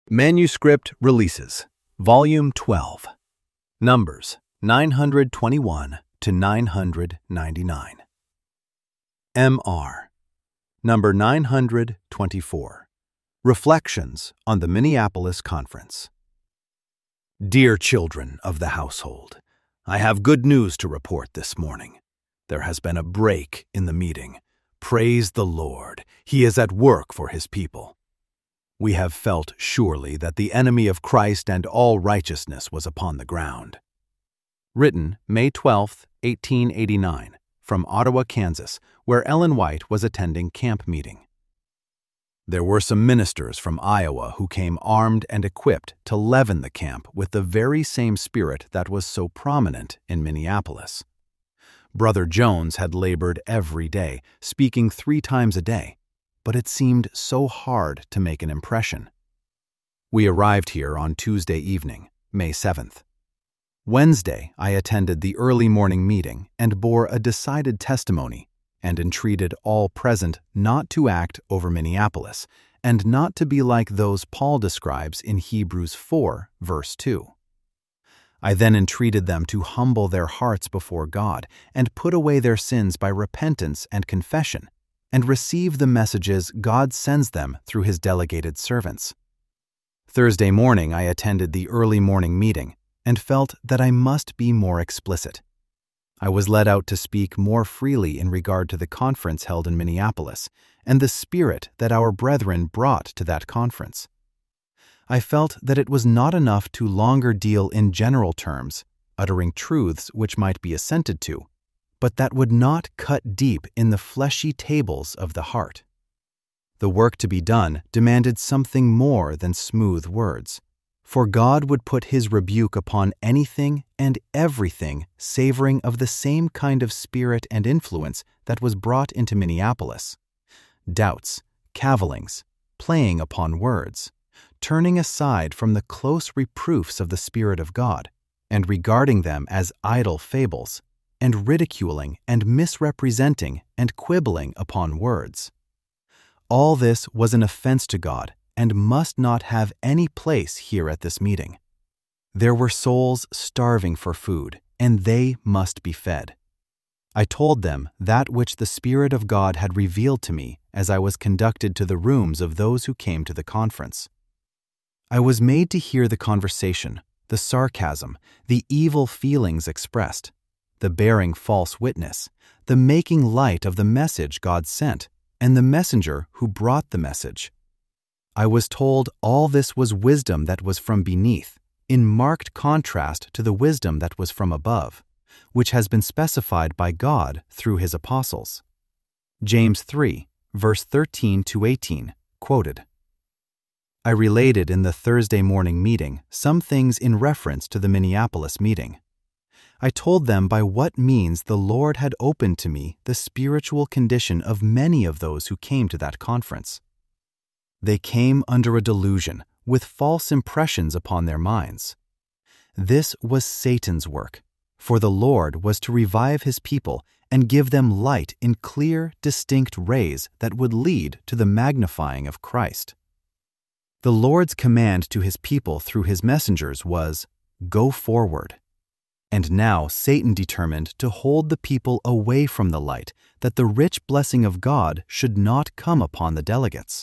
Manuscript Releases, Volume 12, Numbers 921 to 999. M.R. Number 924, Reflections on the Minneapolis Conference. Dear children of the household, I have good news to report this morning. There has been a break in the meeting. Praise the Lord, He is at work for His people. We have felt surely that the enemy of Christ and all righteousness was upon the ground. Written May 12, 1889, from Ottawa, Kansas, where Ellen White was attending camp meeting. There were some ministers from Iowa who came armed and equipped to leaven the camp with the very same spirit that was so prominent in Minneapolis. Brother Jones had labored every day, speaking 3 times a day, but it seemed so hard to make an impression. We arrived here on Tuesday evening, May 7th. Wednesday, I attended the early morning meeting and bore a decided testimony and entreated all present not to act over Minneapolis and not to be like those Paul describes in Hebrews 4, verse 2. I then entreated them to humble their hearts before God and put away their sins by repentance and confession, and receive the messages God sends them through His delegated servants. Thursday morning, I attended the early morning meeting and felt that I must be more explicit. I was led out to speak more freely in regard to the conference held in Minneapolis and the spirit that our brethren brought to that conference. I felt that it was not enough to longer deal in general terms, uttering truths which might be assented to, but that would not cut deep in the fleshy tables of the heart. The work to be done demanded something more than smooth words, for God would put His rebuke upon anything and everything savoring of the same kind of spirit and influence that was brought into Minneapolis: doubts, cavillings, playing upon words, turning aside from the close reproofs of the Spirit of God, and regarding them as idle fables, and ridiculing and misrepresenting and quibbling upon words. All this was an offense to God and must not have any place here at this meeting. There were souls starving for food, and they must be fed. I told them that which the Spirit of God had revealed to me as I was conducted to the rooms of those who came to the conference. I was made to hear the conversation, the sarcasm, the evil feelings expressed, the bearing false witness, the making light of the message God sent, and the messenger who brought the message. I was told all this was wisdom that was from beneath, in marked contrast to the wisdom that was from above, which has been specified by God through His apostles. James 3, verse 13 to 18, quoted. I related in the Thursday morning meeting some things in reference to the Minneapolis meeting. I told them by what means the Lord had opened to me the spiritual condition of many of those who came to that conference. They came under a delusion, with false impressions upon their minds. This was Satan's work, for the Lord was to revive His people and give them light in clear, distinct rays that would lead to the magnifying of Christ. The Lord's command to His people through His messengers was, "Go forward." And now Satan determined to hold the people away from the light, that the rich blessing of God should not come upon the delegates.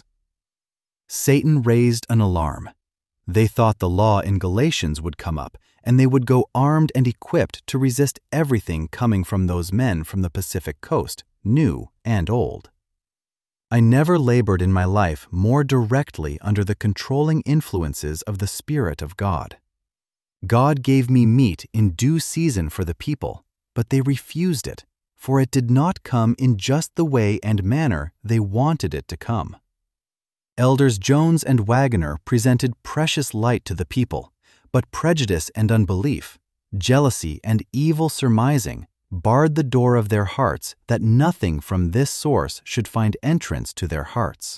Satan raised an alarm. They thought the law in Galatians would come up, and they would go armed and equipped to resist everything coming from those men from the Pacific Coast, new and old. I never labored in my life more directly under the controlling influences of the Spirit of God. God gave me meat in due season for the people, but they refused it, for it did not come in just the way and manner they wanted it to come. Elders Jones and Waggoner presented precious light to the people, but prejudice and unbelief, jealousy and evil surmising barred the door of their hearts that nothing from this source should find entrance to their hearts.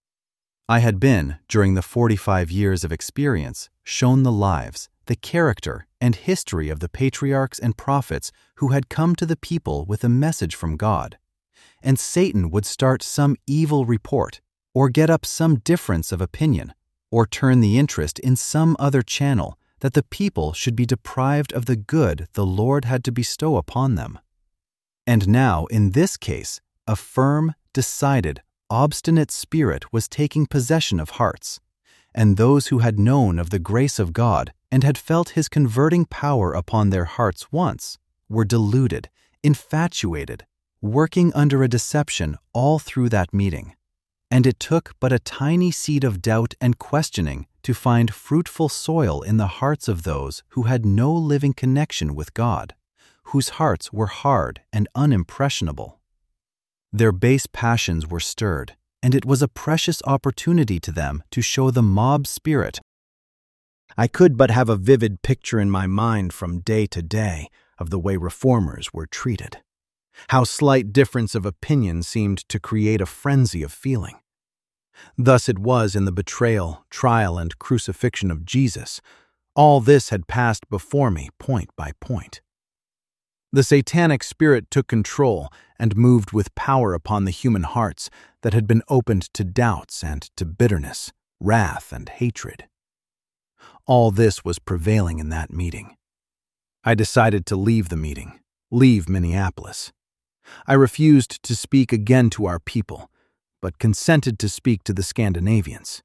I had been, during the 45 years of experience, shown the lives, the character, and history of the patriarchs and prophets who had come to the people with a message from God, and Satan would start some evil report or get up some difference of opinion, or turn the interest in some other channel that the people should be deprived of the good the Lord had to bestow upon them. And now, in this case, a firm, decided, obstinate spirit was taking possession of hearts, and those who had known of the grace of God and had felt His converting power upon their hearts once were deluded, infatuated, working under a deception all through that meeting. And it took but a tiny seed of doubt and questioning to find fruitful soil in the hearts of those who had no living connection with God, whose hearts were hard and unimpressionable. Their base passions were stirred, and it was a precious opportunity to them to show the mob spirit. I could but have a vivid picture in my mind from day to day of the way reformers were treated. How slight difference of opinion seemed to create a frenzy of feeling. Thus it was in the betrayal, trial, and crucifixion of Jesus. All this had passed before me point by point. The satanic spirit took control and moved with power upon the human hearts that had been opened to doubts and to bitterness, wrath, and hatred. All this was prevailing in that meeting. I decided to leave the meeting, leave Minneapolis. I refused to speak again to our people, but consented to speak to the Scandinavians.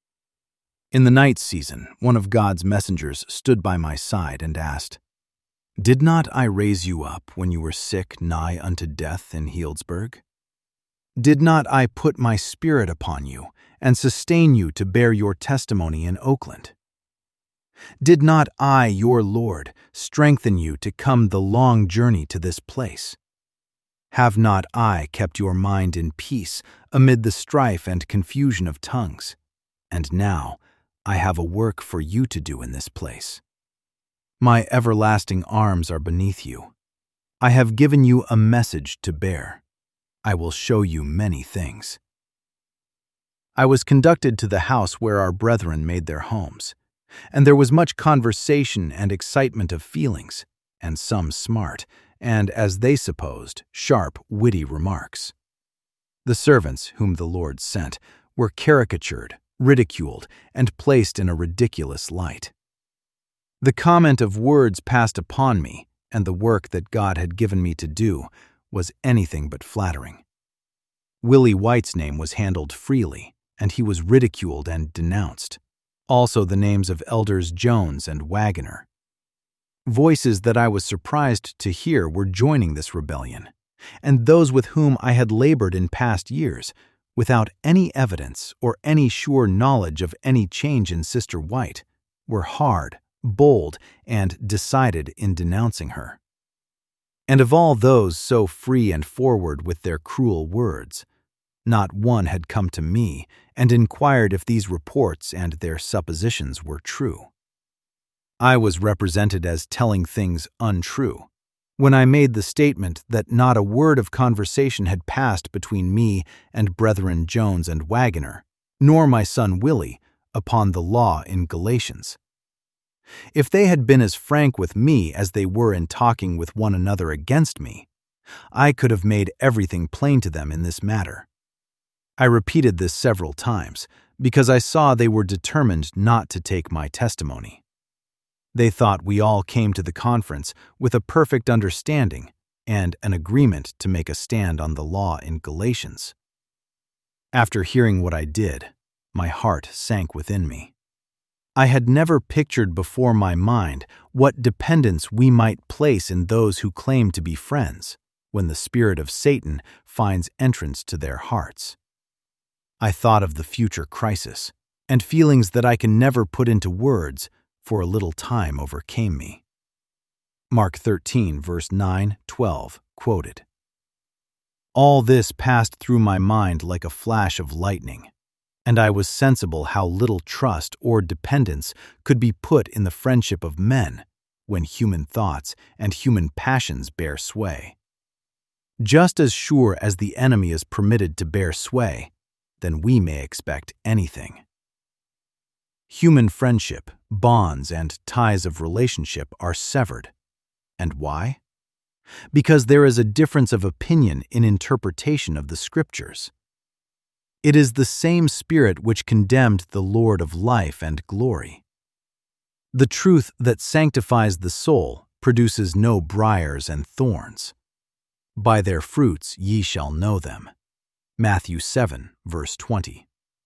In the night season, one of God's messengers stood by my side and asked, "Did not I raise you up when you were sick nigh unto death in Healdsburg? Did not I put my spirit upon you and sustain you to bear your testimony in Oakland? Did not I, your Lord, strengthen you to come the long journey to this place? Have not I kept your mind in peace amid the strife and confusion of tongues? And now I have a work for you to do in this place. My everlasting arms are beneath you. I have given you a message to bear. I will show you many things." I was conducted to the house where our brethren made their homes, and there was much conversation and excitement of feelings, and some smart, and, as they supposed, sharp, witty remarks. The servants whom the Lord sent were caricatured, ridiculed, and placed in a ridiculous light. The comment of words passed upon me, and the work that God had given me to do, was anything but flattering. Willie White's name was handled freely, and he was ridiculed and denounced. Also the names of Elders Jones and Wagoner. Voices that I was surprised to hear were joining this rebellion, and those with whom I had labored in past years, without any evidence or any sure knowledge of any change in Sister White, were hard, bold, and decided in denouncing her. And of all those so free and forward with their cruel words, not one had come to me and inquired if these reports and their suppositions were true. I was represented as telling things untrue, when I made the statement that not a word of conversation had passed between me and Brethren Jones and Wagoner, nor my son Willie, upon the law in Galatians. If they had been as frank with me as they were in talking with one another against me, I could have made everything plain to them in this matter. I repeated this several times, because I saw they were determined not to take my testimony. They thought we all came to the conference with a perfect understanding and an agreement to make a stand on the law in Galatians. After hearing what I did, my heart sank within me. I had never pictured before my mind what dependence we might place in those who claim to be friends when the spirit of Satan finds entrance to their hearts. I thought of the future crisis, and feelings that I can never put into words for a little time overcame me. Mark 13, verse 9, 12, quoted. All this passed through my mind like a flash of lightning, and I was sensible how little trust or dependence could be put in the friendship of men when human thoughts and human passions bear sway. Just as sure as the enemy is permitted to bear sway, then we may expect anything. Human friendship, bonds, and ties of relationship are severed. And why? Because there is a difference of opinion in interpretation of the Scriptures. It is the same Spirit which condemned the Lord of life and glory. The truth that sanctifies the soul produces no briars and thorns. By their fruits ye shall know them. Matthew 7, verse 20.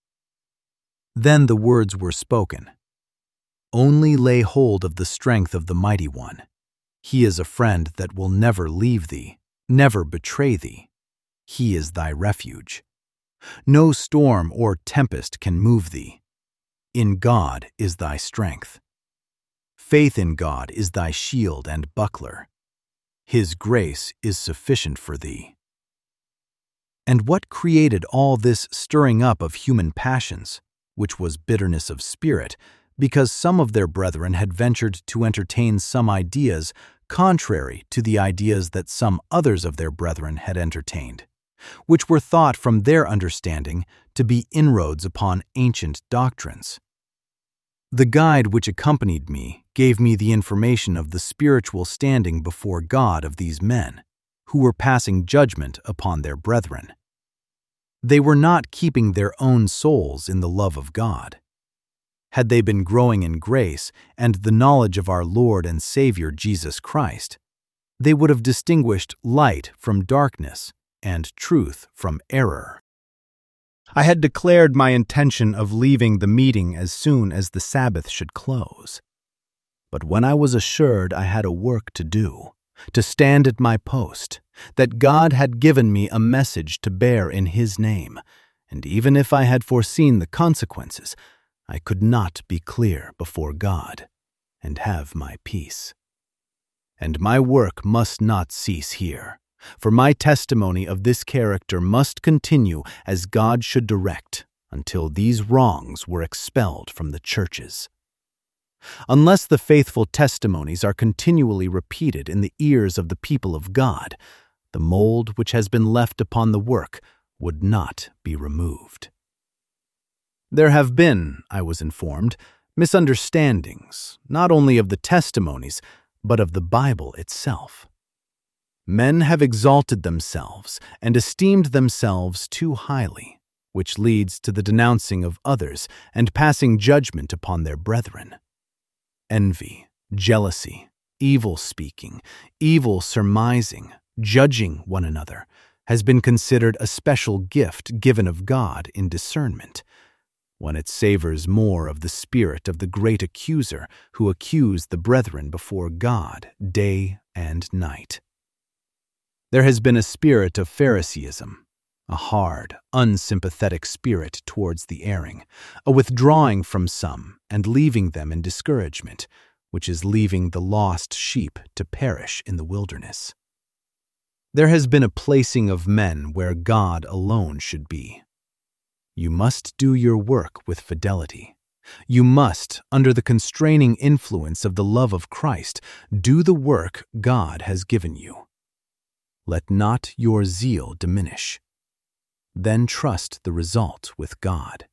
Then the words were spoken. Only lay hold of the strength of the Mighty One. He is a friend that will never leave thee, never betray thee. He is thy refuge. No storm or tempest can move thee. In God is thy strength. Faith in God is thy shield and buckler. His grace is sufficient for thee. And what created all this stirring up of human passions, which was bitterness of spirit, because some of their brethren had ventured to entertain some ideas contrary to the ideas that some others of their brethren had entertained, which were thought from their understanding to be inroads upon ancient doctrines. The guide which accompanied me gave me the information of the spiritual standing before God of these men, who were passing judgment upon their brethren. They were not keeping their own souls in the love of God. Had they been growing in grace and the knowledge of our Lord and Savior Jesus Christ, they would have distinguished light from darkness and truth from error. I had declared my intention of leaving the meeting as soon as the Sabbath should close. But when I was assured I had a work to do, to stand at my post, that God had given me a message to bear in His name, and even if I had foreseen the consequences, I could not be clear before God and have my peace. And my work must not cease here, for my testimony of this character must continue as God should direct until these wrongs were expelled from the churches. Unless the faithful testimonies are continually repeated in the ears of the people of God, the mold which has been left upon the work would not be removed. There have been, I was informed, misunderstandings, not only of the testimonies, but of the Bible itself. Men have exalted themselves and esteemed themselves too highly, which leads to the denouncing of others and passing judgment upon their brethren. Envy, jealousy, evil speaking, evil surmising, judging one another, has been considered a special gift given of God in discernment, when it savors more of the spirit of the great accuser who accused the brethren before God day and night. There has been a spirit of Phariseeism, a hard, unsympathetic spirit towards the erring, a withdrawing from some and leaving them in discouragement, which is leaving the lost sheep to perish in the wilderness. There has been a placing of men where God alone should be. You must do your work with fidelity. You must, under the constraining influence of the love of Christ, do the work God has given you. Let not your zeal diminish. Then trust the result with God.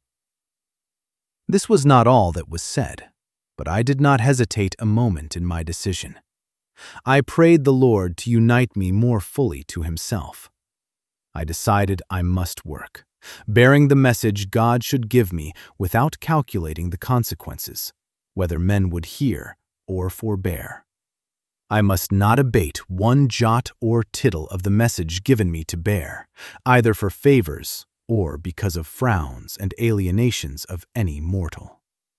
This was not all that was said, but I did not hesitate a moment in my decision. I prayed the Lord to unite me more fully to Himself. I decided I must work, bearing the message God should give me without calculating the consequences, whether men would hear or forbear. I must not abate one jot or tittle of the message given me to bear, either for favors or because of frowns and alienations of any mortal.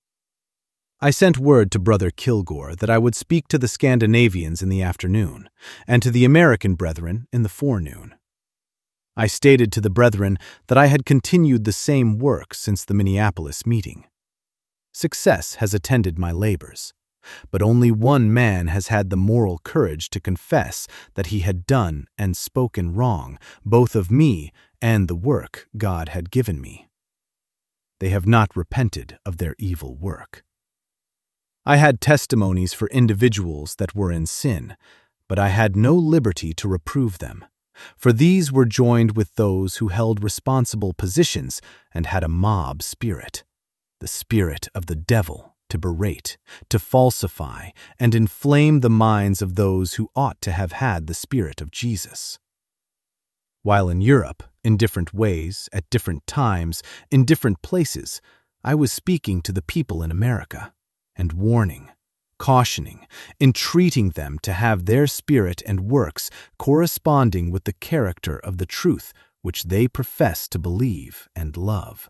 I sent word to Brother Kilgore that I would speak to the Scandinavians in the afternoon, and to the American brethren in the forenoon. I stated to the brethren that I had continued the same work since the Minneapolis meeting. Success has attended my labors, but only one man has had the moral courage to confess that he had done and spoken wrong, both of me and the work God had given me. They have not repented of their evil work. I had testimonies for individuals that were in sin, but I had no liberty to reprove them, for these were joined with those who held responsible positions and had a mob spirit, the spirit of the devil, to berate, to falsify, and inflame the minds of those who ought to have had the Spirit of Jesus. While in Europe, In different ways, at different times, in different places, I was speaking to the people in America and warning, cautioning, entreating them to have their spirit and works corresponding with the character of the truth which they profess to believe and love.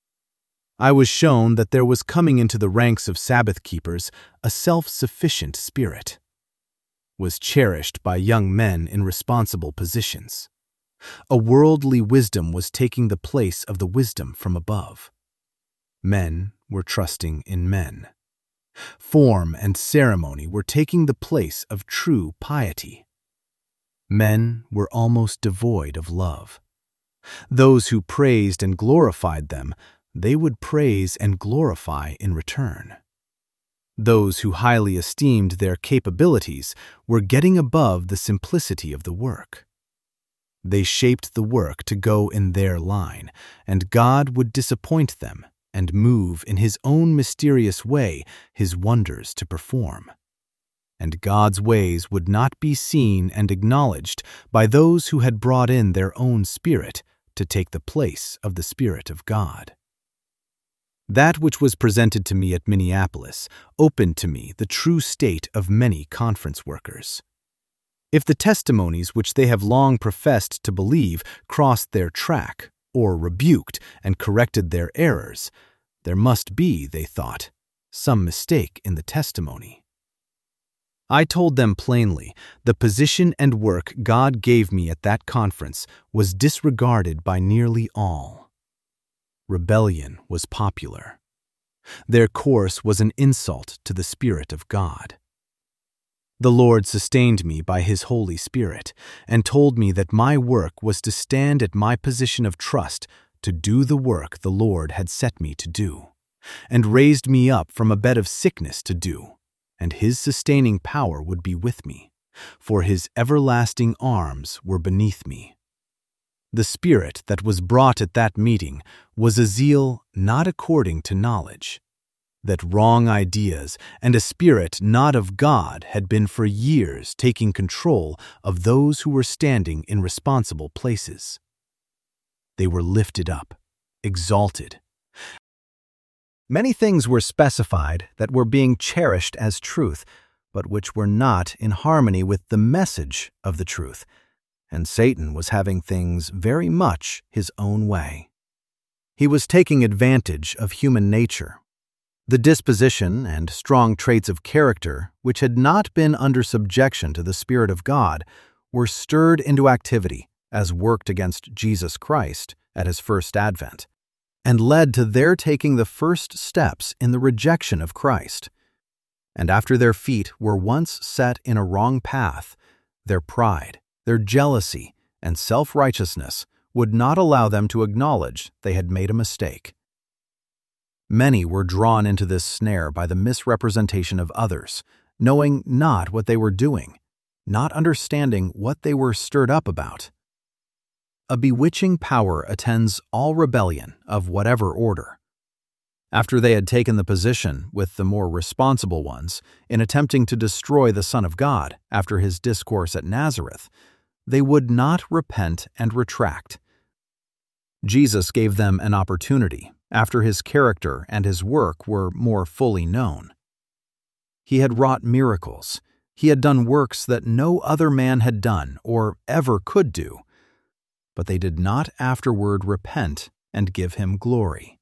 I was shown that there was coming into the ranks of Sabbath keepers a self-sufficient spirit, was cherished by young men in responsible positions. A worldly wisdom was taking the place of the wisdom from above. Men were trusting in men. Form and ceremony were taking the place of true piety. Men were almost devoid of love. Those who praised and glorified them, they would praise and glorify in return. Those who highly esteemed their capabilities were getting above the simplicity of the work. They shaped the work to go in their line, and God would disappoint them and move in His own mysterious way His wonders to perform. And God's ways would not be seen and acknowledged by those who had brought in their own spirit to take the place of the Spirit of God. That which was presented to me at Minneapolis opened to me the true state of many conference workers. If the testimonies which they have long professed to believe crossed their track, or rebuked and corrected their errors, there must be, they thought, some mistake in the testimony. I told them plainly the position and work God gave me at that conference was disregarded by nearly all. Rebellion was popular. Their course was an insult to the Spirit of God. The Lord sustained me by His Holy Spirit and told me that my work was to stand at my position of trust to do the work the Lord had set me to do, and raised me up from a bed of sickness to do, and His sustaining power would be with me, for His everlasting arms were beneath me. The spirit that was brought at that meeting was a zeal not according to knowledge, that wrong ideas and a spirit not of God had been for years taking control of those who were standing in responsible places. They were lifted up, exalted. Many things were specified that were being cherished as truth, but which were not in harmony with the message of the truth, and Satan was having things very much his own way. He was taking advantage of human nature. The disposition and strong traits of character, which had not been under subjection to the Spirit of God, were stirred into activity as worked against Jesus Christ at His first advent, and led to their taking the first steps in the rejection of Christ. And after their feet were once set in a wrong path, their pride, their jealousy, and self-righteousness would not allow them to acknowledge they had made a mistake. Many were drawn into this snare by the misrepresentation of others, knowing not what they were doing, not understanding what they were stirred up about. A bewitching power attends all rebellion of whatever order. After they had taken the position with the more responsible ones in attempting to destroy the Son of God after His discourse at Nazareth, they would not repent and retract. Jesus gave them an opportunity after His character and His work were more fully known. He had wrought miracles. He had done works that no other man had done or ever could do. But they did not afterward repent and give Him glory.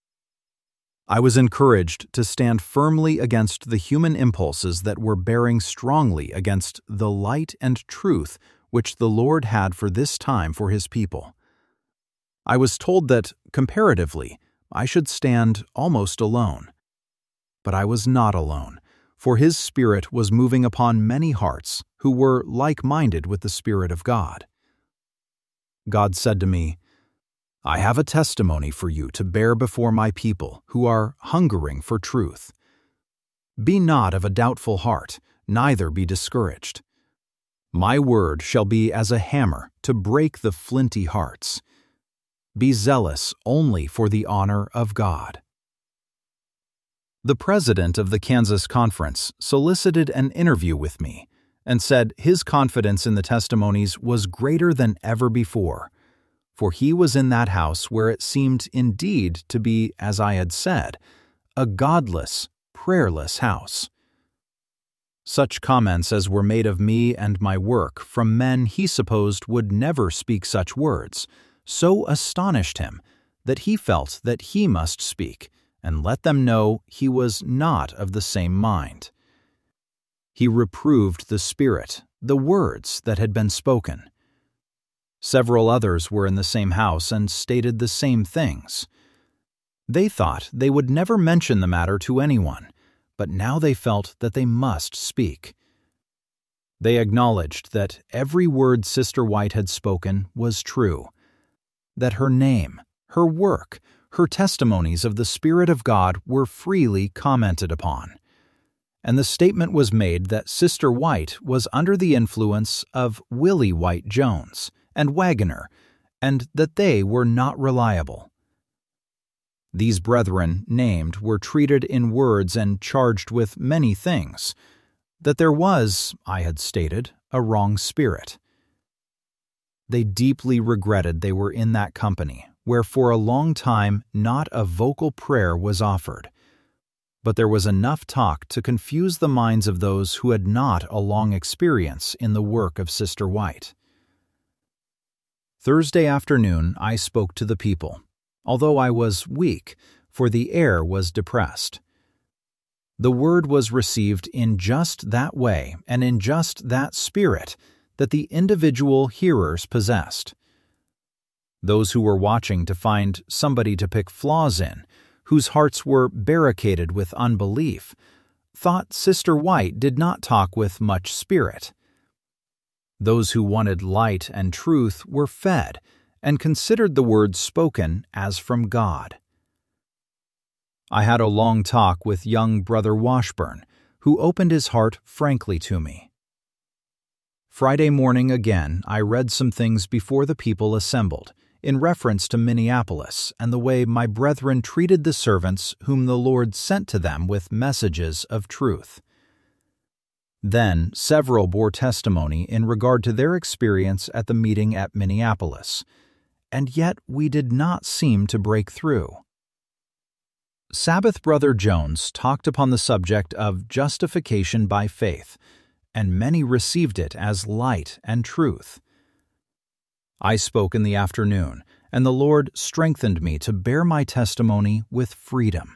I was encouraged to stand firmly against the human impulses that were bearing strongly against the light and truth which the Lord had for this time for His people. I was told that, comparatively, I should stand almost alone. But I was not alone, for His Spirit was moving upon many hearts who were like-minded with the Spirit of God. God said to me, "I have a testimony for you to bear before my people who are hungering for truth. Be not of a doubtful heart, neither be discouraged. My word shall be as a hammer to break the flinty hearts. Be zealous only for the honor of God." The president of the Kansas Conference solicited an interview with me and said his confidence in the testimonies was greater than ever before, for he was in that house where it seemed indeed to be, as I had said, a godless, prayerless house. Such comments as were made of me and my work from men he supposed would never speak such words so astonished him that he felt that he must speak and let them know he was not of the same mind. He reproved the spirit, the words that had been spoken. Several others were in the same house and stated the same things. They thought they would never mention the matter to anyone, but now they felt that they must speak. They acknowledged that every word Sister White had spoken was true, that her name, her work, her testimonies of the Spirit of God were freely commented upon. And the statement was made that Sister White was under the influence of Willie White Jones and Wagoner, and that they were not reliable. These brethren named were treated in words and charged with many things, that there was, I had stated, a wrong spirit. They deeply regretted they were in that company, where for a long time not a vocal prayer was offered, but there was enough talk to confuse the minds of those who had not a long experience in the work of Sister White. Thursday afternoon I spoke to the people, although I was weak, for the air was depressed. The word was received in just that way and in just that spirit that the individual hearers possessed. Those who were watching to find somebody to pick flaws in, whose hearts were barricaded with unbelief, thought Sister White did not talk with much spirit. Those who wanted light and truth were fed and considered the words spoken as from God. I had a long talk with young Brother Washburn, who opened his heart frankly to me. Friday morning again I read some things before the people assembled, in reference to Minneapolis and the way my brethren treated the servants whom the Lord sent to them with messages of truth. Then several bore testimony in regard to their experience at the meeting at Minneapolis, and yet we did not seem to break through. Sabbath Brother Jones talked upon the subject of justification by faith, and many received it as light and truth. I spoke in the afternoon, and the Lord strengthened me to bear my testimony with freedom.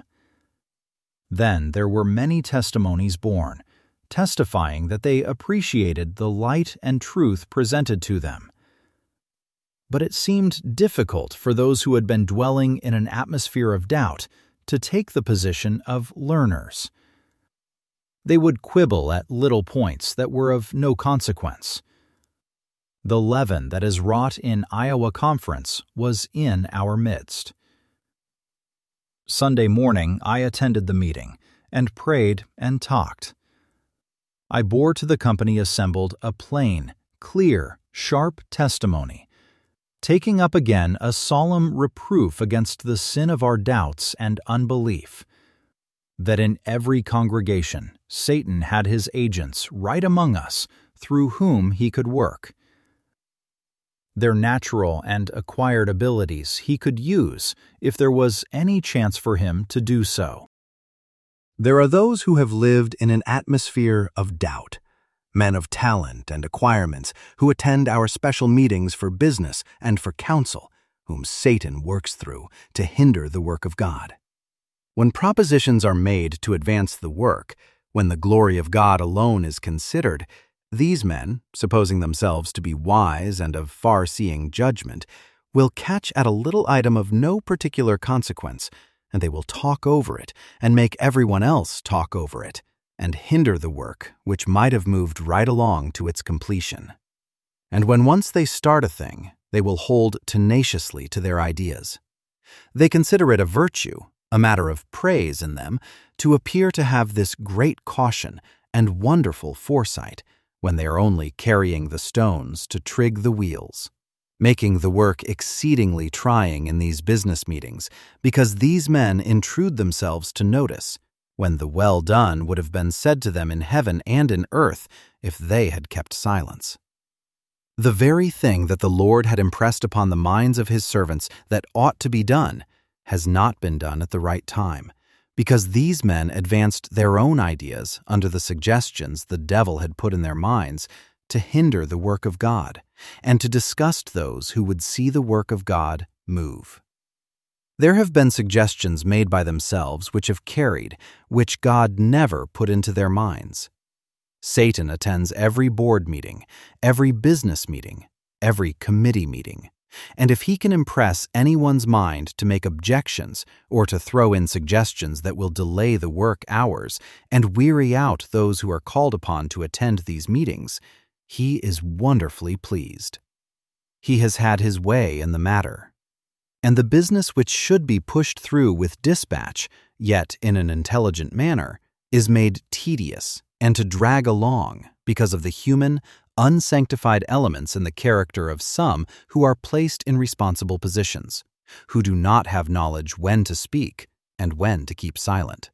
Then there were many testimonies borne, testifying that they appreciated the light and truth presented to them. But it seemed difficult for those who had been dwelling in an atmosphere of doubt to take the position of learners. They would quibble at little points that were of no consequence. The leaven that is wrought in Iowa Conference was in our midst. Sunday morning I attended the meeting and prayed and talked. I bore to the company assembled a plain, clear, sharp testimony, taking up again a solemn reproof against the sin of our doubts and unbelief, that in every congregation Satan had his agents right among us through whom he could work. Their natural and acquired abilities he could use if there was any chance for him to do so. There are those who have lived in an atmosphere of doubt, men of talent and acquirements who attend our special meetings for business and for counsel, whom Satan works through to hinder the work of God. When propositions are made to advance the work, when the glory of God alone is considered, these men, supposing themselves to be wise and of far-seeing judgment, will catch at a little item of no particular consequence, and they will talk over it and make everyone else talk over it, and hinder the work which might have moved right along to its completion. And when once they start a thing, they will hold tenaciously to their ideas. They consider it a virtue, a matter of praise in them, to appear to have this great caution and wonderful foresight, when they are only carrying the stones to trig the wheels, making the work exceedingly trying in these business meetings, because these men intrude themselves to notice, when the well done would have been said to them in heaven and in earth if they had kept silence. The very thing that the Lord had impressed upon the minds of his servants that ought to be done has not been done at the right time, because these men advanced their own ideas under the suggestions the devil had put in their minds to hinder the work of God and to disgust those who would see the work of God move. There have been suggestions made by themselves which have carried, which God never put into their minds. Satan attends every board meeting, every business meeting, every committee meeting, and if he can impress anyone's mind to make objections or to throw in suggestions that will delay the work hours and weary out those who are called upon to attend these meetings, he is wonderfully pleased. He has had his way in the matter. And the business which should be pushed through with dispatch, yet in an intelligent manner, is made tedious and to drag along because of the human, unsanctified elements in the character of some who are placed in responsible positions, who do not have knowledge when to speak and when to keep silent.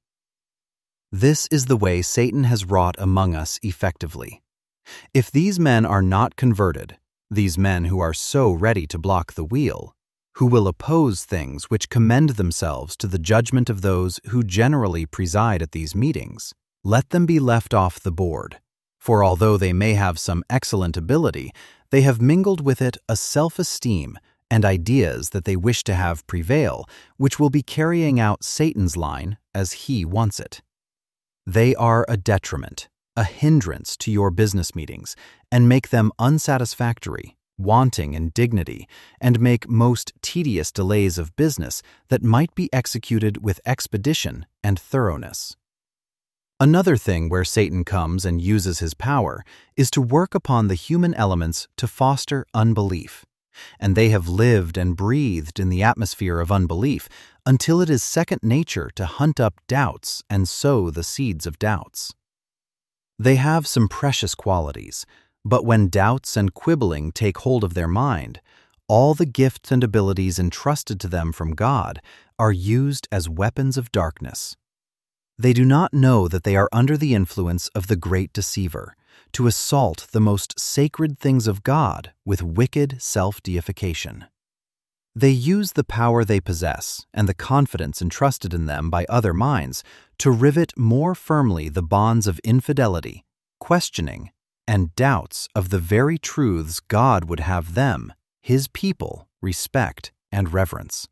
This is the way Satan has wrought among us effectively. If these men are not converted, these men who are so ready to block the wheel, who will oppose things which commend themselves to the judgment of those who generally preside at these meetings, let them be left off the board, for although they may have some excellent ability, they have mingled with it a self-esteem and ideas that they wish to have prevail, which will be carrying out Satan's line as he wants it. They are a detriment, a hindrance to your business meetings, and make them unsatisfactory, wanting in dignity, and make most tedious delays of business that might be executed with expedition and thoroughness. Another thing where Satan comes and uses his power is to work upon the human elements to foster unbelief, and they have lived and breathed in the atmosphere of unbelief until it is second nature to hunt up doubts and sow the seeds of doubts. They have some precious qualities, but when doubts and quibbling take hold of their mind, all the gifts and abilities entrusted to them from God are used as weapons of darkness. They do not know that they are under the influence of the great deceiver, to assault the most sacred things of God with wicked self-deification. They use the power they possess and the confidence entrusted in them by other minds to rivet more firmly the bonds of infidelity, questioning, and doubts of the very truths God would have them, His people, respect and reverence.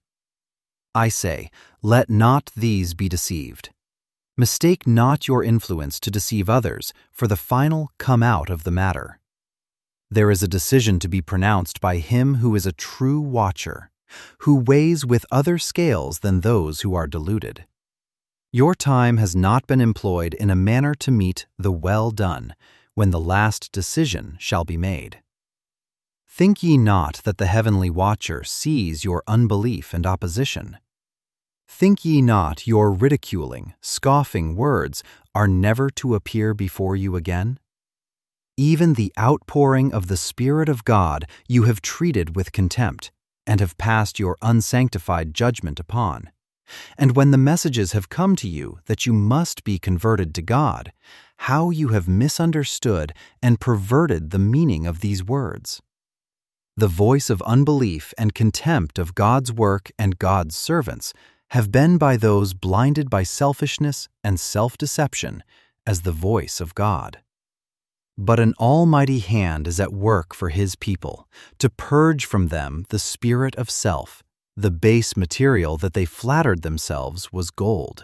I say, let not these be deceived. Mistake not your influence to deceive others for the final come out of the matter. There is a decision to be pronounced by him who is a true watcher, who weighs with other scales than those who are deluded. Your time has not been employed in a manner to meet the well done, when the last decision shall be made. Think ye not that the heavenly watcher sees your unbelief and opposition? Think ye not your ridiculing, scoffing words are never to appear before you again? Even the outpouring of the Spirit of God you have treated with contempt, and have passed your unsanctified judgment upon. And when the messages have come to you that you must be converted to God, how you have misunderstood and perverted the meaning of these words. The voice of unbelief and contempt of God's work and God's servants have been by those blinded by selfishness and self-deception as the voice of God. But an almighty hand is at work for His people, to purge from them the spirit of self, the base material that they flattered themselves was gold.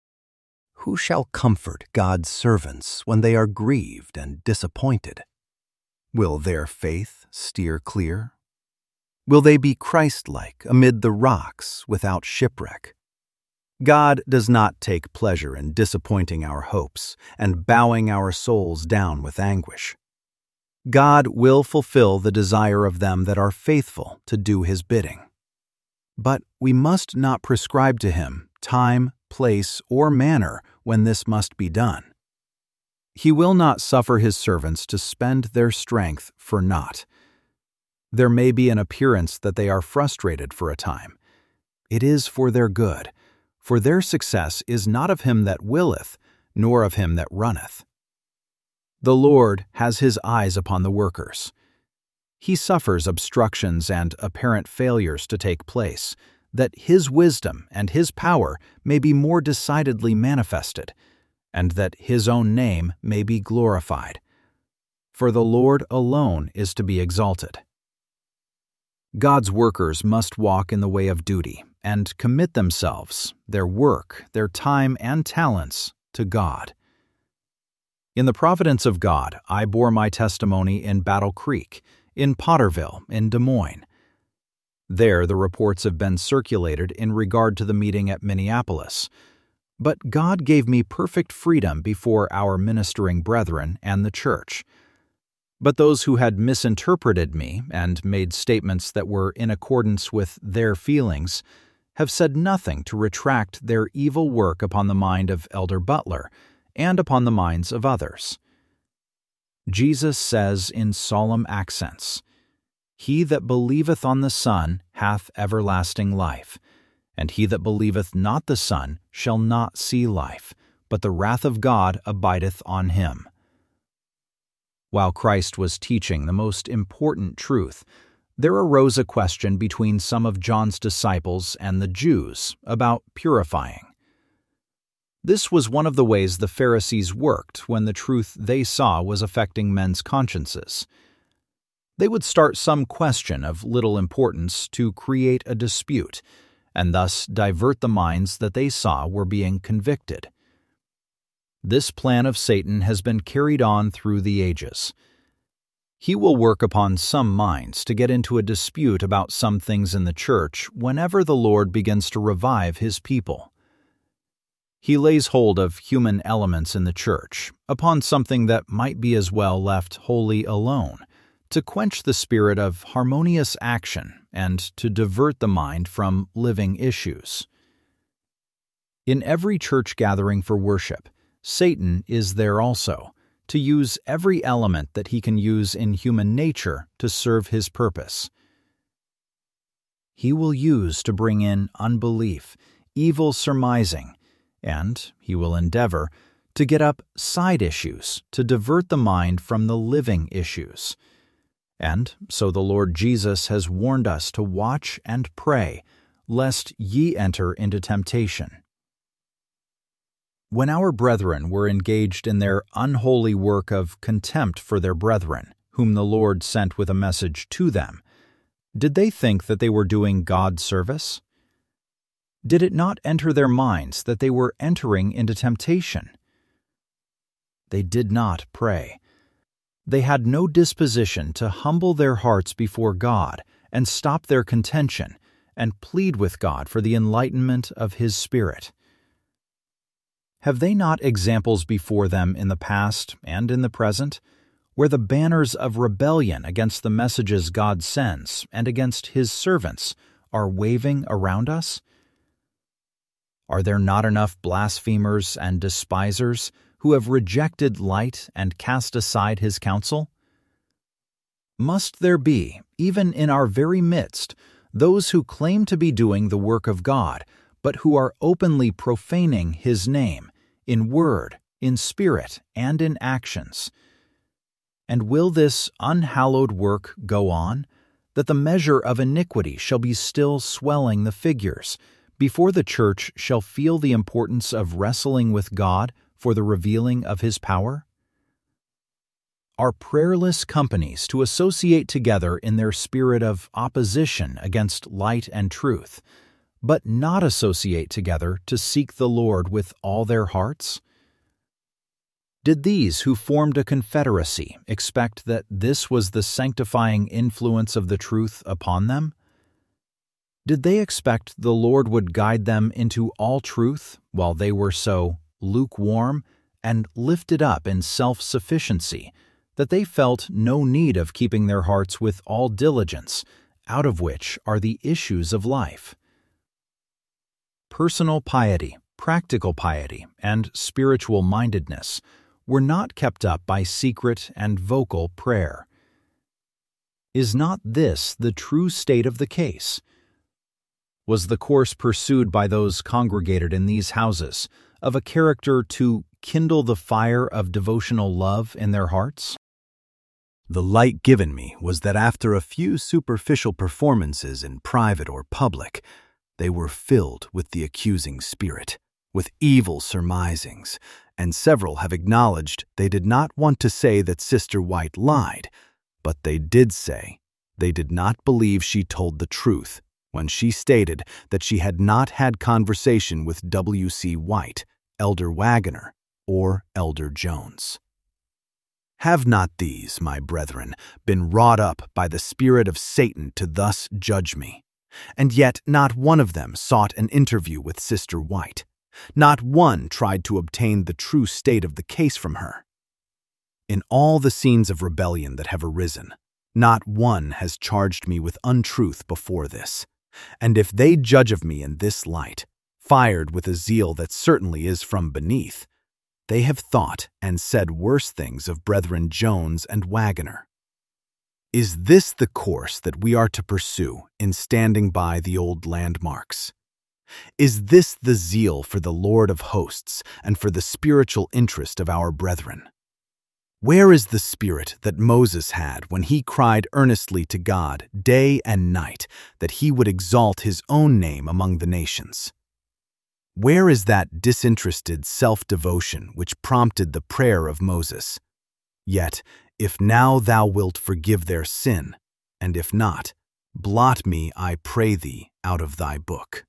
Who shall comfort God's servants when they are grieved and disappointed? Will their faith steer clear? Will they be Christ-like amid the rocks without shipwreck? God does not take pleasure in disappointing our hopes and bowing our souls down with anguish. God will fulfill the desire of them that are faithful to do His bidding. But we must not prescribe to Him time, place, or manner when this must be done. He will not suffer His servants to spend their strength for naught. There may be an appearance that they are frustrated for a time. It is for their good, for their success is not of him that willeth, nor of him that runneth. The Lord has His eyes upon the workers. He suffers obstructions and apparent failures to take place, that His wisdom and His power may be more decidedly manifested, and that His own name may be glorified. For the Lord alone is to be exalted. God's workers must walk in the way of duty and commit themselves, their work, their time, and talents to God. In the providence of God, I bore my testimony in Battle Creek, in Potterville, in Des Moines. There the reports have been circulated in regard to the meeting at Minneapolis. But God gave me perfect freedom before our ministering brethren and the church. But those who had misinterpreted me and made statements that were in accordance with their feelings have said nothing to retract their evil work upon the mind of Elder Butler and upon the minds of others. Jesus says in solemn accents, "He that believeth on the Son hath everlasting life, and he that believeth not the Son shall not see life, but the wrath of God abideth on him." While Christ was teaching the most important truth, there arose a question between some of John's disciples and the Jews about purifying. This was one of the ways the Pharisees worked when the truth they saw was affecting men's consciences. They would start some question of little importance to create a dispute, and thus divert the minds that they saw were being convicted. This plan of Satan has been carried on through the ages. He will work upon some minds to get into a dispute about some things in the church whenever the Lord begins to revive His people. He lays hold of human elements in the church, upon something that might be as well left wholly alone, to quench the spirit of harmonious action and to divert the mind from living issues. In every church gathering for worship, Satan is there also, to use every element that he can use in human nature to serve his purpose. He will use to bring in unbelief, evil surmising, and he will endeavor to get up side issues to divert the mind from the living issues. And so the Lord Jesus has warned us to watch and pray, lest ye enter into temptation. When our brethren were engaged in their unholy work of contempt for their brethren, whom the Lord sent with a message to them, did they think that they were doing God service? Did it not enter their minds that they were entering into temptation? They did not pray. They had no disposition to humble their hearts before God and stop their contention and plead with God for the enlightenment of His Spirit. Have they not examples before them in the past and in the present, where the banners of rebellion against the messages God sends and against His servants are waving around us? Are there not enough blasphemers and despisers who have rejected light and cast aside His counsel? Must there be, even in our very midst, those who claim to be doing the work of God, but who are openly profaning His name, in word, in spirit, and in actions? And will this unhallowed work go on, that the measure of iniquity shall be still swelling the figures, before the church shall feel the importance of wrestling with God for the revealing of His power? Are prayerless companies to associate together in their spirit of opposition against light and truth, but not associate together to seek the Lord with all their hearts? Did these who formed a confederacy expect that this was the sanctifying influence of the truth upon them? Did they expect the Lord would guide them into all truth while they were so lukewarm and lifted up in self-sufficiency that they felt no need of keeping their hearts with all diligence, out of which are the issues of life? Personal piety, practical piety, and spiritual mindedness were not kept up by secret and vocal prayer. Is not this the true state of the case? Was the course pursued by those congregated in these houses of a character to kindle the fire of devotional love in their hearts? The light given me was that after a few superficial performances in private or public, they were filled with the accusing spirit, with evil surmisings, and several have acknowledged they did not want to say that Sister White lied, but they did say they did not believe she told the truth when she stated that she had not had conversation with W.C. White, Elder Wagoner, or Elder Jones. Have not these, my brethren, been wrought up by the spirit of Satan to thus judge me? And yet not one of them sought an interview with Sister White. Not one tried to obtain the true state of the case from her. In all the scenes of rebellion that have arisen, not one has charged me with untruth before this. And if they judge of me in this light, fired with a zeal that certainly is from beneath, they have thought and said worse things of Brethren Jones and Wagoner. Is this the course that we are to pursue in standing by the old landmarks? Is this the zeal for the Lord of hosts and for the spiritual interest of our brethren? Where is the spirit that Moses had when he cried earnestly to God day and night that he would exalt his own name among the nations? Where is that disinterested self-devotion which prompted the prayer of Moses? Yet, if now thou wilt forgive their sin, and if not, blot me, I pray thee, out of thy book.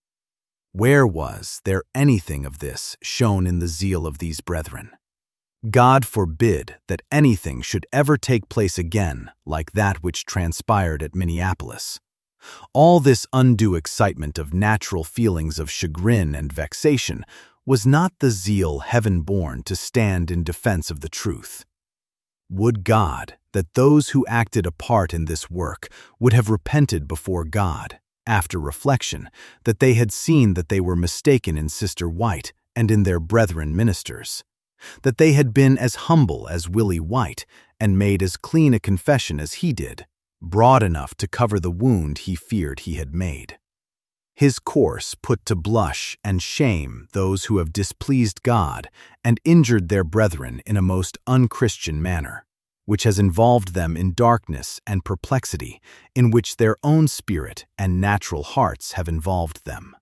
Where was there anything of this shown in the zeal of these brethren? God forbid that anything should ever take place again like that which transpired at Minneapolis. All this undue excitement of natural feelings of chagrin and vexation was not the zeal heaven-born to stand in defense of the truth. Would God that those who acted a part in this work would have repented before God, after reflection, that they had seen that they were mistaken in Sister White and in their brethren ministers, that they had been as humble as Willie White and made as clean a confession as he did, broad enough to cover the wound he feared he had made. His course put to blush and shame those who have displeased God and injured their brethren in a most unchristian manner, which has involved them in darkness and perplexity in which their own spirit and natural hearts have involved them.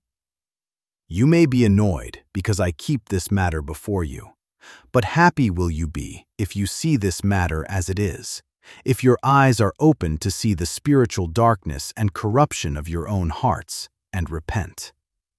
You may be annoyed because I keep this matter before you, but happy will you be if you see this matter as it is, if your eyes are open to see the spiritual darkness and corruption of your own hearts, and repent.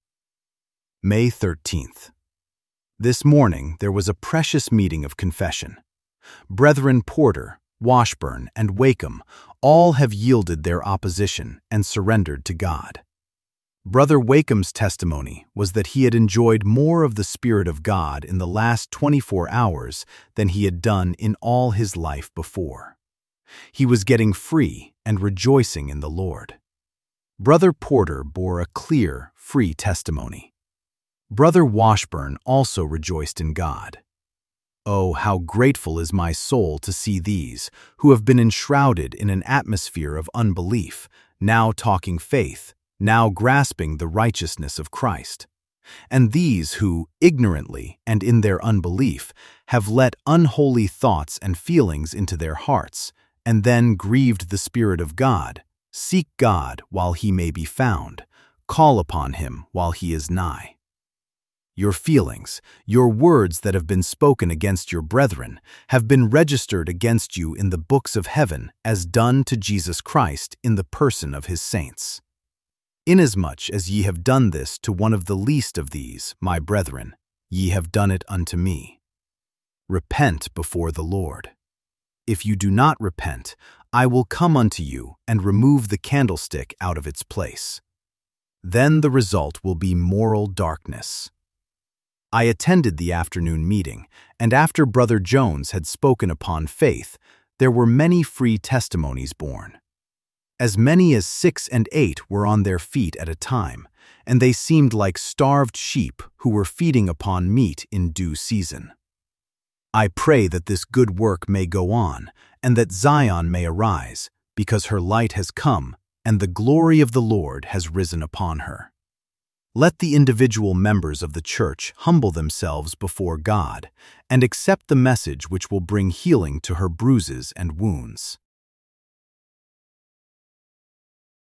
May 13th. This morning there was a precious meeting of confession. Brethren Porter, Washburn, and Wakeham all have yielded their opposition and surrendered to God. Brother Wakeham's testimony was that he had enjoyed more of the Spirit of God in the last 24 hours than he had done in all his life before. He was getting free and rejoicing in the Lord. Brother Porter bore a clear, free testimony. Brother Washburn also rejoiced in God. Oh, how grateful is my soul to see these, who have been enshrouded in an atmosphere of unbelief, now talking faith, now grasping the righteousness of Christ. And these who, ignorantly and in their unbelief, have let unholy thoughts and feelings into their hearts, and then grieved the Spirit of God, seek God while he may be found, call upon him while he is nigh. Your feelings, your words that have been spoken against your brethren, have been registered against you in the books of heaven as done to Jesus Christ in the person of his saints. Inasmuch as ye have done this to one of the least of these, my brethren, ye have done it unto me. Repent before the Lord. If you do not repent, I will come unto you and remove the candlestick out of its place. Then the result will be moral darkness. I attended the afternoon meeting, and after Brother Jones had spoken upon faith, there were many free testimonies borne. As many as 6 and 8 were on their feet at a time, and they seemed like starved sheep who were feeding upon meat in due season. I pray that this good work may go on, and that Zion may arise, because her light has come, and the glory of the Lord has risen upon her. Let the individual members of the church humble themselves before God and accept the message which will bring healing to her bruises and wounds.